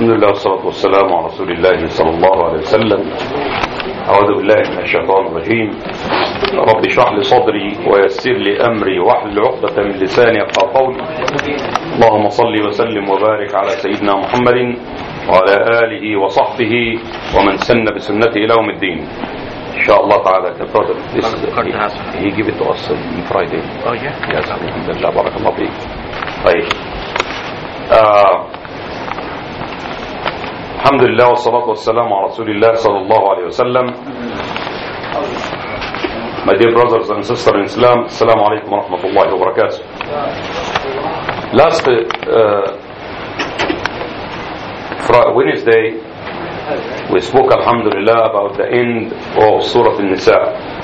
الحمد لله والصلاة والسلام على رسول الله صلى الله عليه وسلم. أعوذ بالله من الشيطان الرجيم. رب اشرح لي صدري ويسر لي أمري واحلل عقدة من لساني يفقهوا قولي. اللهم صل وسلم وبارك على سيدنا محمد وعلى آله وصحبه ومن سن بسنته إلى يوم الدين. إن شاء الله تعالى. He give it to us on Friday. Oh yeah. Yes. Alhamdulillah. Barakallahu feek. طيب. الحمد لله والصلاة والسلام على رسول الله صلى الله عليه وسلم. My dear brothers and sisters in Islam, Assalamu alaikum wa rahmatullahi wa barakatuh. Last Wednesday we spoke, alhamdulillah, about the end of Surah An-Nisa,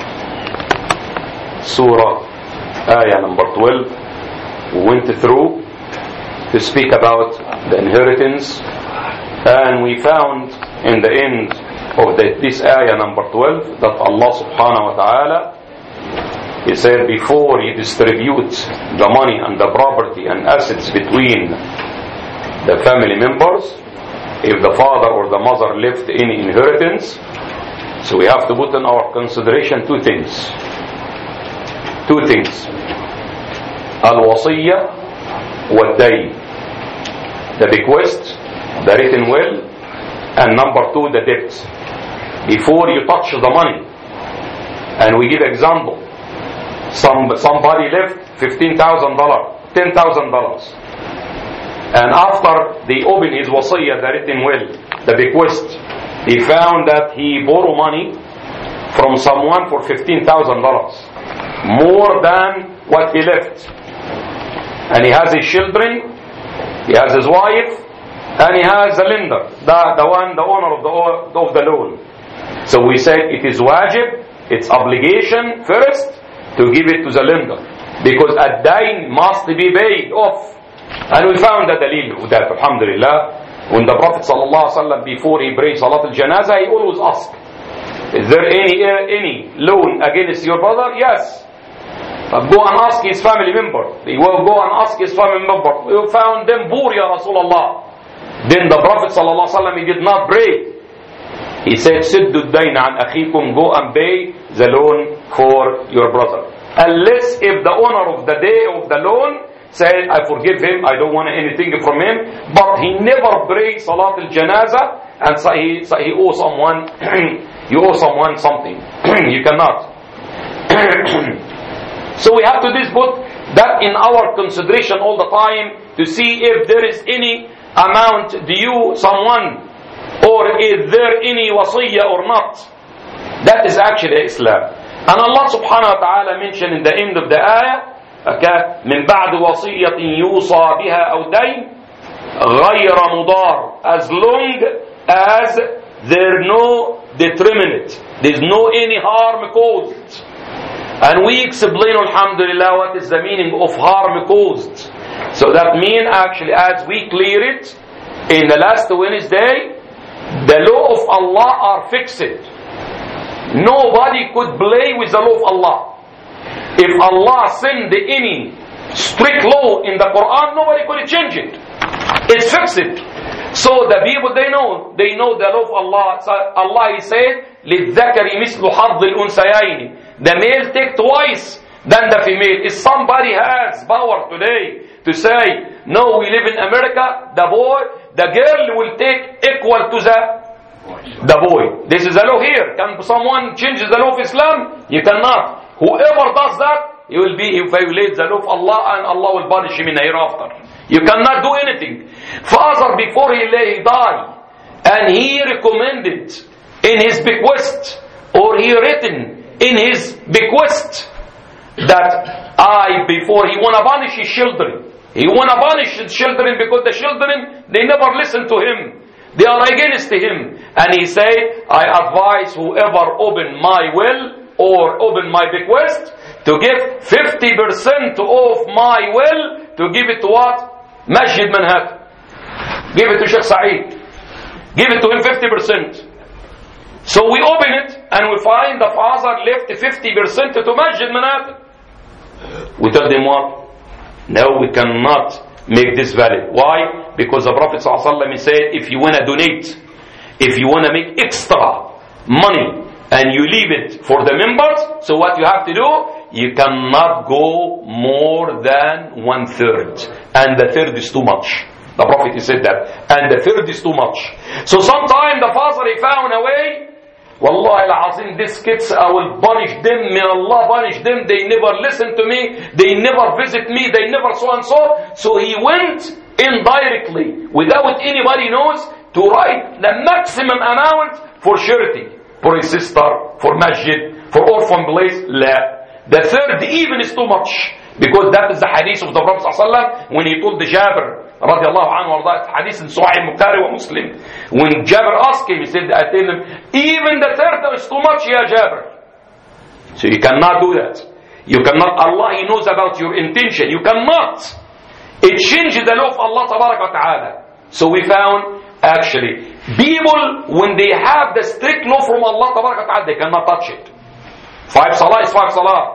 Surah Ayah number 12. We went through to speak about the inheritance, and we found in the end of this ayah number 12 that Allah subhanahu wa ta'ala, He said, before He distributes the money and the property and assets between the family members, if the father or the mother left any inheritance, so we have to put in our consideration two things. Al-wasiyya wal-dayn, the bequest, the written will, and number two, the debt. Before you touch the money, and we give example, somebody left $15,000, $10,000, and after they open his wasiyah, the written will, the bequest, he found that he borrowed money from someone for $15,000, more than what he left, and he has his children, he has his wife, and he has the lender, the owner of the loan. So we say it is wajib, it's obligation first to give it to the lender, because ad-dayn must be paid off. And we found the dalil of that, alhamdulillah. When the Prophet sallallahu alaihi wasallam, before he prayed salat al-janazah, he always asked, is there any loan against your brother? Yes. But go and ask his family member. He will go and ask his family member. We found them poor, ya Rasulullah. Then the Prophet sallallahu alaihi wasallam, he did not pray. He said, "Siddu ad-dayn an akhikum," go and pay the loan for your brother. Unless if the owner of the loan said, I forgive him, I don't want anything from him, but he never prayed salat al-janazah, and so he owes someone, you owe someone something. You cannot. So we have to put that in our consideration all the time, to see if there is any amount due someone, or is there any wasiyah or not. That is actually Islam. And Allah subhanahu wa ta'ala mentioned in the end of the ayah, من بعد وصية يوصى بها أو دين غير مضار, as long as there no detriment, there's no any harm caused. And we explain, alhamdulillah, what is the meaning of harm caused. So that means, actually, as we clear it in the last Wednesday, the law of Allah are fixed. Nobody could play with the law of Allah. If Allah send any strict law in the Quran, nobody could change it. It's fixed. So the people, they know the law of Allah. So Allah, He said, لِلذَّكَرِ مِثْلُ حَظِّ الْأُنْثَيَيْنِ, the male take twice than the female. If somebody has power today to say, no, we live in America, the girl will take equal to the boy. This is the law here. Can someone change the law of Islam? You cannot. Whoever does that, he violates the law of Allah, and Allah will punish him in the hereafter. You cannot do anything. Father, before he died, and he recommended in his bequest, or he written in his bequest, that before he want to punish his children. He want to punish his children because the children, they never listen to him. They are against him. And he said, I advise whoever open my will or open my bequest to give 50% of my will, to give it to what? Masjid Manhattan. Give it to Sheikh Saeed. Give it to him 50%. So we open it and we find the father left 50% to Masjid Manhattan. We tell them what? No, we cannot make this valid. Why? Because the Prophet ﷺ said, if you want to donate, if you want to make extra money, and you leave it for the members, so what you have to do, you cannot go more than 1/3. And the third is too much. The Prophet said that. And the third is too much. So sometime the father he found a way, Wallahi al-Azim, these kids, I will punish them, may Allah punish them, they never listen to me, they never visit me, they never so and so. So he went indirectly, without anybody knows, to write the maximum amount for charity, for his sister, for masjid, for orphan place. La. The third even is too much, because that is the hadith of the Prophet ﷺ when he told the Jabir radiallahu anhu, hadith in Sahih Bukhari wa Muslim. When Jabir asked him, he said, I tell him, even the third is too much, ya Jabir. So you cannot do that. You cannot. Allah, He knows about your intention. You cannot. It changes the law of Allah tabarak wa ta'ala. So we found, actually, people, when they have the strict law from Allah tabarak wa ta'ala, they cannot touch it. 5 salah is 5 salah.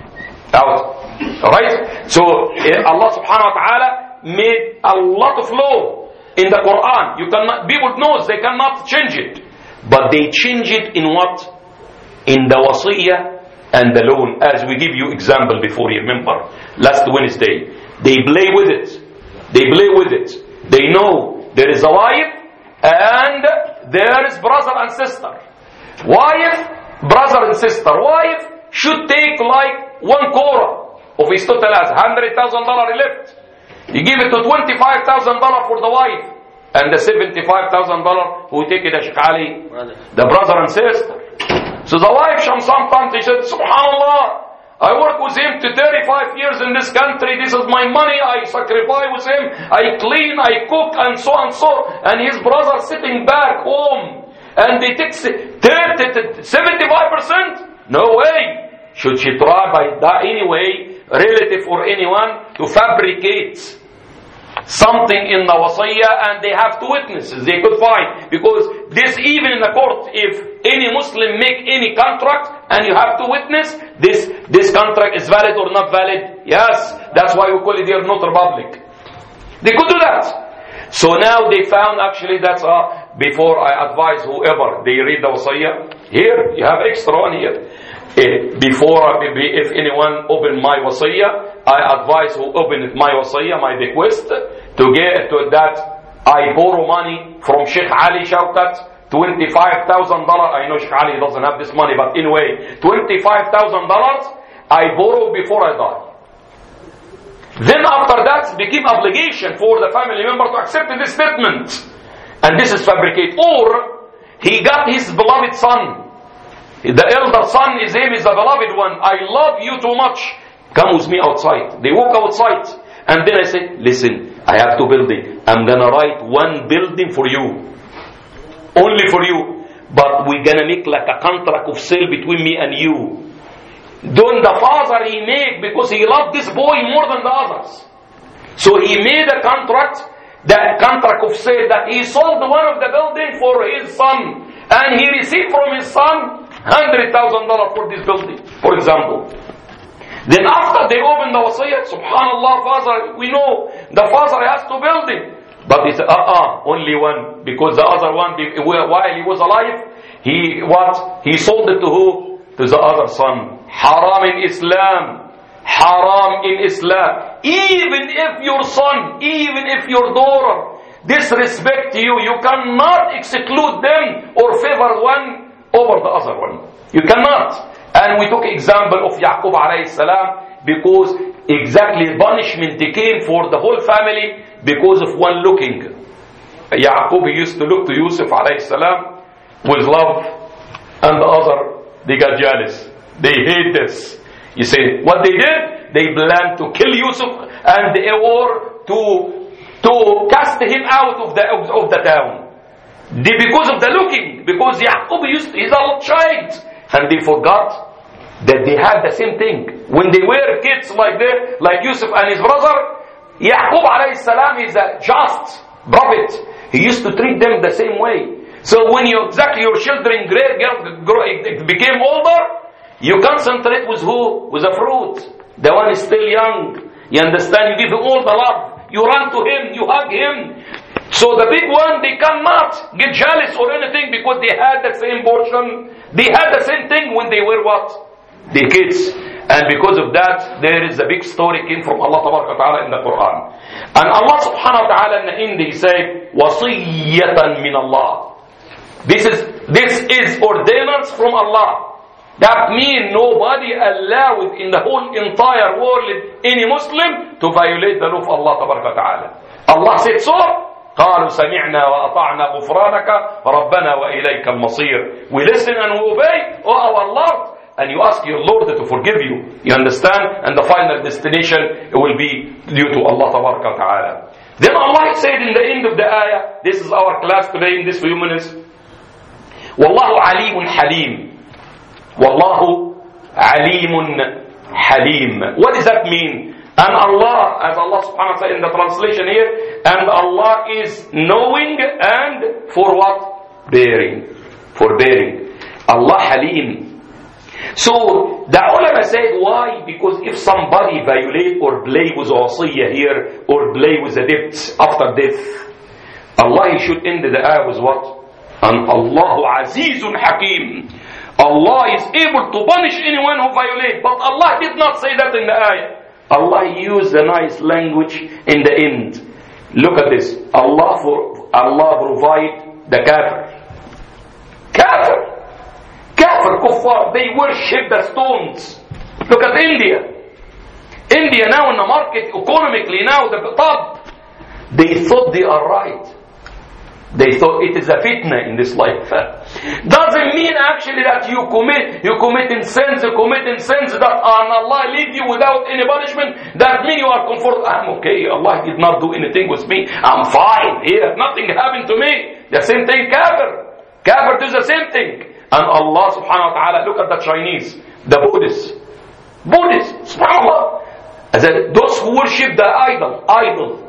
Out. Right? So Allah subhanahu wa ta'ala made a lot of law in the Quran. You cannot, people knows they cannot change it. But they change it in what? In the wasiyah and the loan. As we give you example before, you remember, last Wednesday. They play with it. They play with it. They know there is a wife and there is brother and sister. Wife, brother and sister. Wife should take like 1 quarter of his total as $100,000 left. You give it to $25,000 for the wife, and the $75,000 who take it, Sheikh Ali, the brother and sister. So the wife, sometimes he said, Subhanallah, I work with him to 35 years in this country. This is my money. I sacrifice with him. I clean, I cook, and so and so. And his brother sitting back home, and they take 75%. No way. Should she try by that anyway, relative or anyone, to fabricate something in the wasiyah, and they have 2 witnesses they could find? Because this, even in the court, if any Muslim make any contract and you have 2 witnesses, this contract is valid or not valid? Yes, that's why we call it here not republic. They could do that. So now they found, actually, that's before I advise whoever they read the wasiyah, here you have extra one here. Before, if anyone open my wasiyah, I advise who open my wasiyah, my bequest, to get to that. I borrow money from Sheikh Ali Shawkat, $25,000. I know Sheikh Ali doesn't have this money, but anyway, $25,000 I borrow before I die. Then after that, it became obligation for the family member to accept this statement, and this is fabricate. Or he got his beloved son. The elder son is him, is the beloved one. I love you too much. Come with me outside. They walk outside. And then I say, listen, I have 2 buildings. I'm going to write 1 building for you. Only for you. But we're going to make like a contract of sale between me and you. Then the father he made, because he loved this boy more than the others. So he made a contract, that contract of sale, that he sold one of the building for his son. And he received from his son $100,000 for this building, for example. Then after they opened the wasiyah, subhanallah, father, we know the father has 2 buildings. But he said, only 1, because the other one, while he was alive, he sold it to who? To the other son. Haram in Islam. Haram in Islam. Even if your son, even if your daughter disrespect you, you cannot exclude them or favor one over the other one. You cannot. And we took example of Yaqub alayhi salam, because exactly punishment came for the whole family because of one looking. Yaqub used to look to Yusuf alayhi salam with love, and the other, they got jealous. They hate this. You say, what they did? They planned to kill Yusuf, and they were to cast him out of the town. Because of the looking, because Yaqub he's a child, and they forgot that they had the same thing. When they were kids like Yusuf and his brother, Yaqub alayhi salam is a just prophet. He used to treat them the same way. So when your children became older, you concentrate with who? With the fruit. The one is still young. You understand? You give him all the love. you run to him, you hug him. So the big one, they cannot get jealous or anything because they had the same portion. They had the same thing when they were what? The kids. And because of that, there is a big story came from Allah Ta'ala in the Quran. And Allah Subhanahu wa Ta'ala in the end, He said, وَصِيَّةً مِّنَ اللَّهِ. This is ordinance from Allah. That means nobody allowed in the whole entire world any Muslim to violate the law of Allah Ta'ala. Allah said so. قالوا سمعنا وأطعنا غفرانك ربنا وإليك المصير. We listen and we obey, oh our Lord, and you ask your Lord to forgive you. You understand? And the final destination will be due to Allah Ta'ala. Then Allah said in the end of the ayah, this is our class today in this few minutes, Wallahu alimun halim. Wallahu alimun halim. What does that mean? And Allah, as Allah subhanahu wa ta'ala in the translation here, and Allah is knowing and for what? Bearing. Forbearing. Allah halim. So the ulama said, why? Because if somebody violate or play with wasiyah here, or play with the debt after death, Allah should end the ayah with what? And Allahu azizun hakim. Allah is able to punish anyone who violates. But Allah did not say that in the ayah. Allah used a nice language in the end. Look at this. Allah provide the kafir. Kafir, kuffar, they worship the stones. Look at India. India now in the market, economically now, the top. They thought they are right. They thought it is a fitna in this life. Doesn't mean actually that you committing sins that Allah leave you without any punishment. That means you are comfortable. I'm okay. Allah did not do anything with me. I'm fine here. Nothing happened to me. The same thing, kafir. Kafir does the same thing. And Allah subhanahu wa ta'ala, look at the Chinese, the Buddhists, subhanAllah. Those who worship the idol.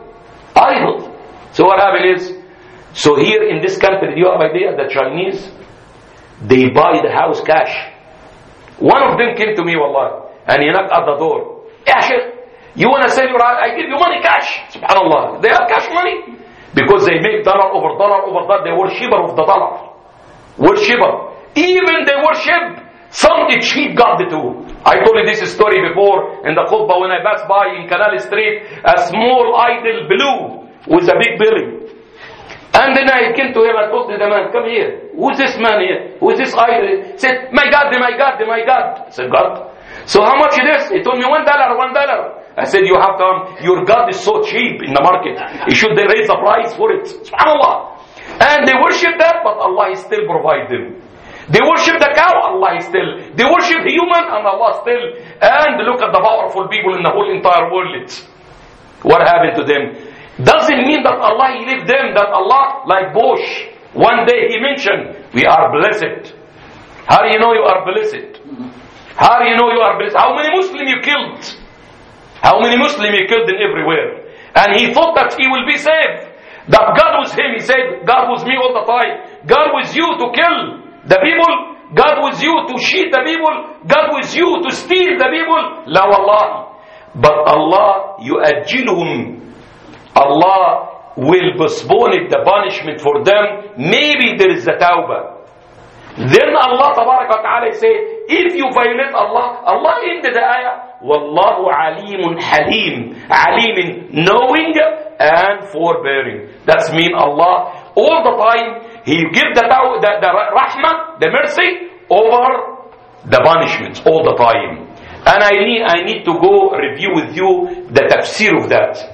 So what happened is, so here in this country, do you have idea? The Chinese, they buy the house cash. One of them came to me, wallah, and he knocked at the door. Ya Sheikh, you want to sell your house? I give you money cash. Subhanallah. They have cash money. Because they make dollar over dollar. They worshipper of the dollar. Worshipper. Even they worship some cheap God too. I told you this story before in the khutbah when I passed by in Canal Street, a small idol blue with a big belly. And then I came to him and told the man, come here. Who's this man here? Who's this idol? He said, my God. I said, God? So how much is this? He told me $1. I said, you have to, your God is so cheap in the market. You should raise the price for it. SubhanAllah. And they worship that, but Allah still provide them. They worship the cow, Allah still. They worship human, and Allah still. And look at the powerful people in the whole entire world. What happened to them? Doesn't mean that Allah left them, that Allah, like Bosch, one day he mentioned, we are blessed. How do you know you are blessed? How do you know you are blessed? How many Muslims you killed? How many Muslims you killed in everywhere? And he thought that he will be saved. That God was him. He said, God was me all the time. God was you to kill the people. God was you to cheat the people. God was you to steal the people. La wallah. But Allah, yu'ajjiluhum. Allah will postpone the punishment for them. Maybe there is a tawbah. Then Allah Ta'ala said, if you violate Allah, Allah ended the ayah, Wallahu alimun halim. Alimin, knowing and forbearing. That's mean Allah, all the time, He give the rahmah, the mercy, over the punishments, all the time. And I need to go review with you the tafsir of that.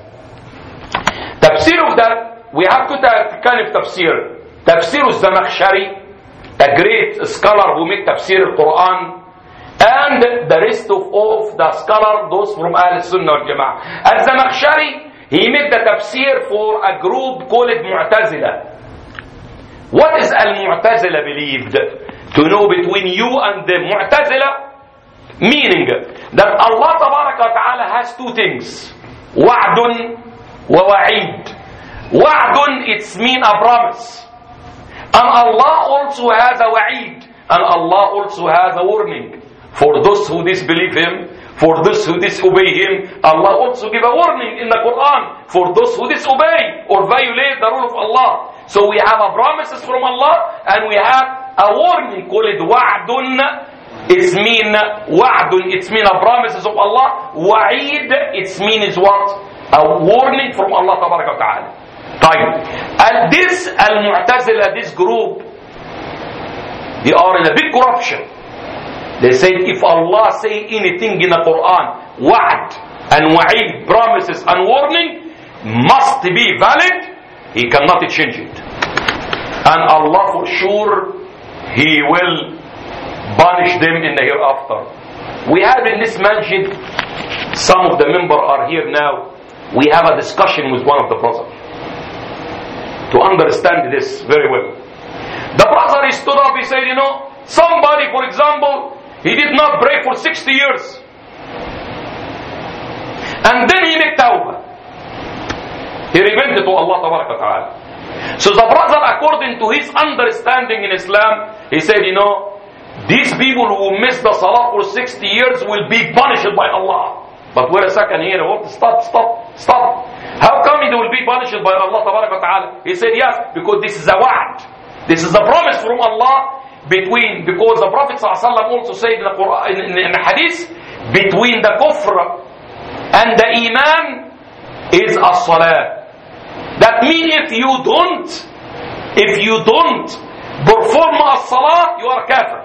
Tafsir of that, we have two kind of tafsir. Tafsir al-Zamakhshari, a great scholar who made tafsir al-Quran, and the rest of the scholars, those from Ahl-Sunnah wal-Jama'ah. Al-Zamakhshari, he made the tafsir for a group called Mu'tazila. What is Al-Mu'tazila believed? To know between you and the Mu'tazila, meaning that Allah Ta'ala has two things. Wa'dun wa wa'id. Wa'dun, it's mean a promise. And Allah also has a wa'id. And Allah also has a warning. For those who disbelieve Him, for those who disobey Him. Allah also give a warning in the Quran for those who disobey or violate the rule of Allah. So we have a promises from Allah and we have a warning called wa'dun. It's mean wa'dun, it's mean a promises of Allah. Wa'id, its mean is what? A warning from Allah tabaraka wa ta'ala. And this Al-Mu'tazila, this group, they are in a big corruption. They said if Allah say anything in the Quran, wa'd and wa'id, promises and warning, must be valid, He cannot change it. And Allah for sure, He will punish them in the hereafter. We have in this masjid, some of the members are here now, we have a discussion with one of the brothers to understand this very well. The brother he stood up, he said, somebody, for example, he did not pray for 60 years. And then he made tawbah. He repented to Allah ta'ala. So the brother, according to his understanding in Islam, he said, these people who miss the salah for 60 years will be punished by Allah. But wait a second here, stop. How come they will be punished by Allah ta'ala? He said, yes, because this is a wa'd. This is a promise from Allah because the Prophet ﷺ also said in the Quran, in the hadith, between the kufr and the iman is as-salah. That means if you don't perform as-salah, you are kafir.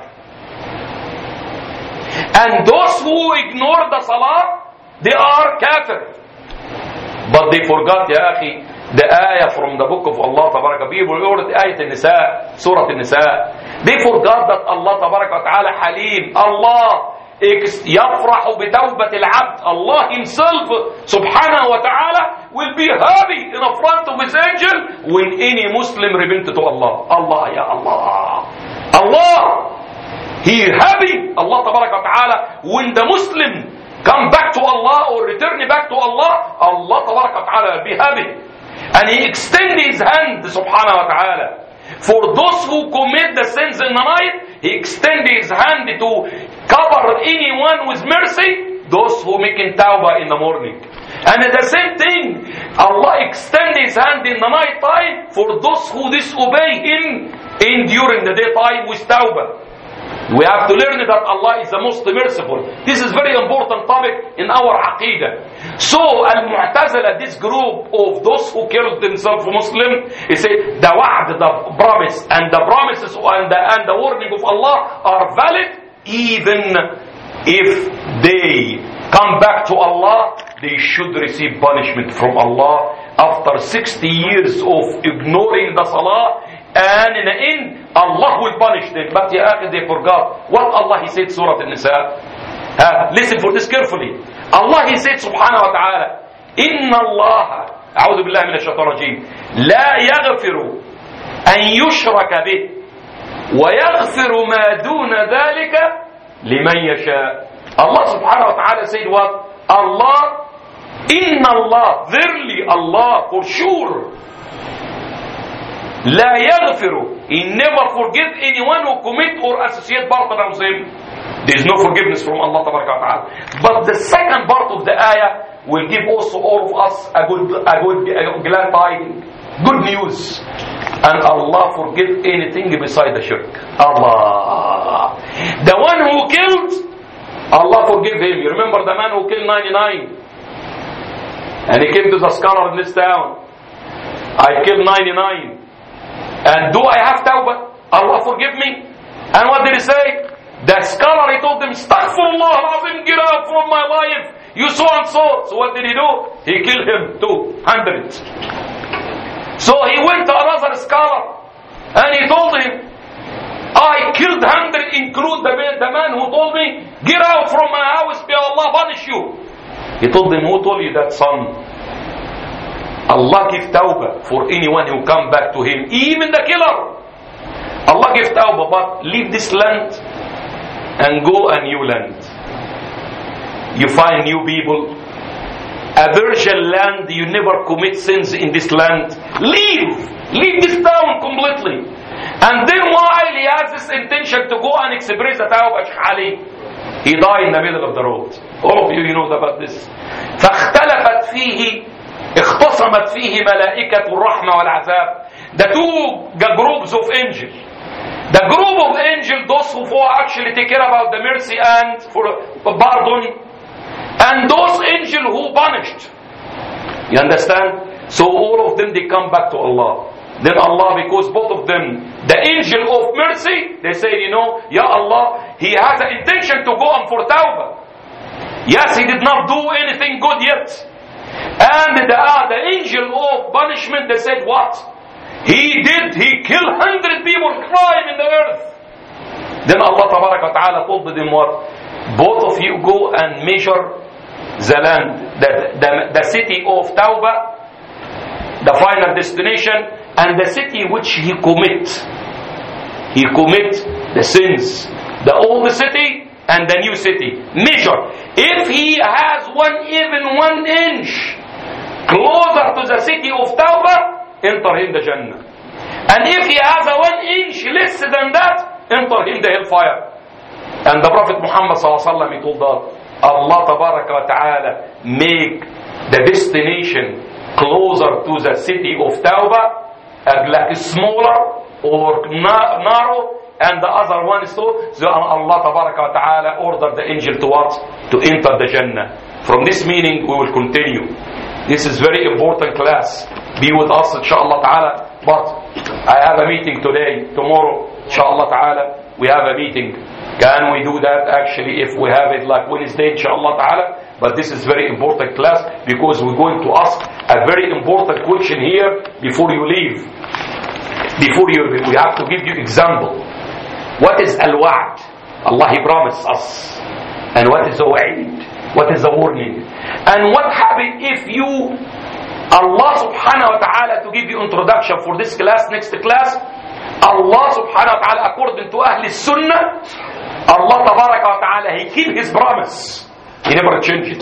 And those who ignore the salah, they are kafir. But they forgot, ya akhi, the ayah from the book of Allah tabaraka. People heard ayat al-Nisa, Surah al-Nisa. They forgot that Allah tabaraka ta'ala halim. Allah يفرح بتوبة العبد. Allah Himself subhanahu wa ta'ala will be happy in front of His angel when any Muslim repents to Allah. Allah, ya Allah. Allah, He happy, Allah tabaraka ta'ala, when the Muslim come back to Allah or return back to Allah, Allah tabaraka ta'ala will be happy. And He extend His hand subhanahu wa ta'ala. For those who commit the sins in the night, He extend His hand to cover anyone with mercy, those who make tawbah in the morning. And at the same thing, Allah extend His hand in the night time for those who disobey Him during the daytime with tawbah. We have to learn that Allah is the most merciful. This is very important topic in our aqidah. So Al-Mu'tazila, this group of those who killed themselves Muslim, he said the wa'd, the promise, and the promises and the warning of Allah are valid even if they come back to Allah. They should receive punishment from Allah after 60 years of ignoring the salah. And in the end, Allah will punish them. But ya akhi, they forgot what Allah He said, Surah Al-Nisa. Listen for this carefully. Allah He said, subhanahu wa ta'ala, Inna Allah, a'udhu billahi min ash-shaytan rajim, la yaghfiru an yushraka bih, wa yaghfiru ma duna dhalika liman yasha. Allah subhanahu wa ta'ala said what? Allah, Inna Allah, verily Allah, for sure, لا يغفر, He never forgive anyone who commit or associate partner with Him. There is no forgiveness from Allah ta'ala. But the second part of the ayah will give also all of us a glad tidings, good news. And Allah forgive anything beside the shirk. Allah, the one who killed, Allah forgive him. You remember the man who killed 99 and he came to the scholar in this town, I killed 99. And do I have tawbah? Allah forgive me. And what did he say? The scholar, he told him, Astaghfirullah al-Azim, get out from my life. You so and so. So what did he do? He killed him 200. So he went to another scholar and he told him, I killed 100, include the man who told me, get out from my house, may Allah punish you. He told him, who told you that, son? Allah give tawbah for anyone who come back to Him, even the killer. Allah give tawbah, but leave this land and go a new land. You find new people, a virgin land, you never commit sins in this land. Leave this town completely. And then while he has this intention to go and express the tawbah, He died in the middle of the road. All of you know about this. فاختلفت فيه اختصمت فيه ملائكة الرحمة والعذاب. The two groups of angels. The group of angels, those who actually take care about the mercy and for pardon, and those angels who punished. You understand? So all of them, they come back to Allah. Then Allah, because both of them, the angel of mercy, they say, you know, Ya Allah, he has an intention to go on for tawbah. Yes, he did not do anything good yet. And the angel of punishment, they said, what? He killed 100 people, crime in the earth. Then Allah Ta'ala told them what? Both of you go and measure the land, the city of Tawbah, the final destination, and the city which he commit the sins, the old city and the new city. Measure. If he has even 1 inch closer to the city of Tawbah, enter him the Jannah. And if he has a 1 inch less than that, enter him the hellfire. And the Prophet Muhammad ﷺ, he told us, Allah Tabaraka wa Ta'ala make the destination closer to the city of Tawbah, like smaller or narrow, and the other one is so Allah Tabaraka wa Ta'ala ordered the angel to what? To enter the Jannah. From this meaning we will continue. This is very important class. Be with us inshallah ta'ala. But I have a meeting today. Tomorrow inshallah ta'ala we have a meeting. Can we do that actually if we have it like Wednesday inshallah ta'ala? But this is very important class because we're going to ask a very important question here before you leave. We have to give you example. What is al-wa'd? Allah He promised us. And what is the wa'id? What is the warning? And what happens if you, Allah subhanahu wa ta'ala, to give you introduction for this class, next class, Allah subhanahu wa ta'ala, according to Ahl Sunnah, Allah tabaraka wa ta'ala, He keep His promise. He never changes.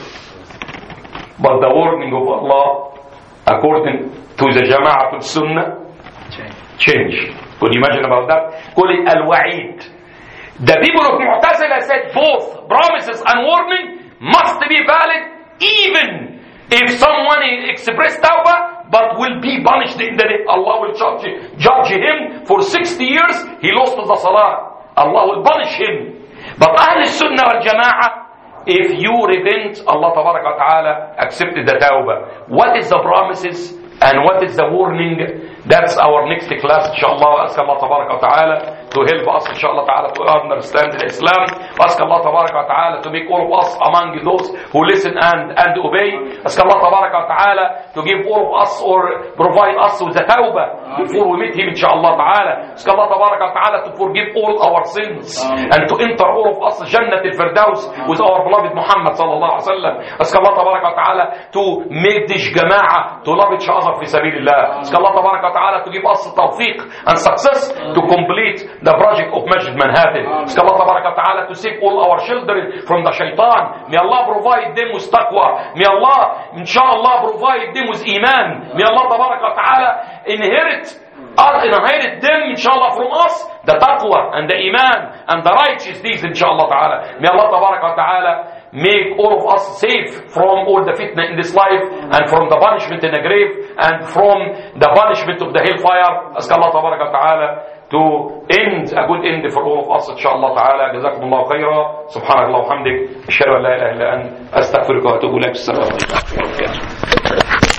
But the warning of Allah, according to the Jama'at al-Sunnah, change. Could you imagine about that? Call it al-wa'id. The people of Mu'tazila said both promises and warning must be valid even if someone expressed tawbah but will be punished in the day. Allah will judge him for 60 years. He lost the salah. Allah will punish him. But Ahl Sunnah wal Jama'ah, if you repent, Allah Tabaraka wa Ta'ala accepted the tawbah. What is the promises and what is the warning? That's our next class inshallah. Ask Allah Tabaraka wa Ta'ala to help us inshallah ta'ala to understand Islam. Ask Allah Tabaraka wa Ta'ala to make all of us among those who listen and obey. Ask Allah Tabaraka wa Ta'ala to give all of us or provide us with the tawbah before we meet Him inshallah ta'ala. Ask Allah Tabaraka wa Ta'ala to forgive all our sins and to enter all of us Jannat al-Firdaus with our beloved Muhammad sallallahu alaihi wasallam. Ask Allah Tabaraka wa Ta'ala to make this jama'ah to love each other fi sabilillah. Ask Allah Tabaraka wa Ta'ala to give us tawfiq and success to complete the project of Masjid Manhattan. Ask Allah Tabaraka wa Ta'ala to save all our children from the shaitan. May Allah provide them with taqwa. May Allah, inshallah, provide them with iman. May Allah Tabaraka wa Ta'ala inherit them, inshallah, from us, the taqwa and the iman and the righteous deeds, inshallah ta'ala. May Allah Tabaraka wa Ta'ala make all of us safe from all the fitna in this life and from the punishment in the grave and from the punishment of the hellfire. Ask Allah Tabaraka wa Ta'ala to end a good end for all of us inshallah ta'ala. Jazakumullah khaira. Subhanakallah wa hamdik. Ashhadu an la ilaha illa anta astaghfiruka wa atubu ilaik. Assalamu alaikum.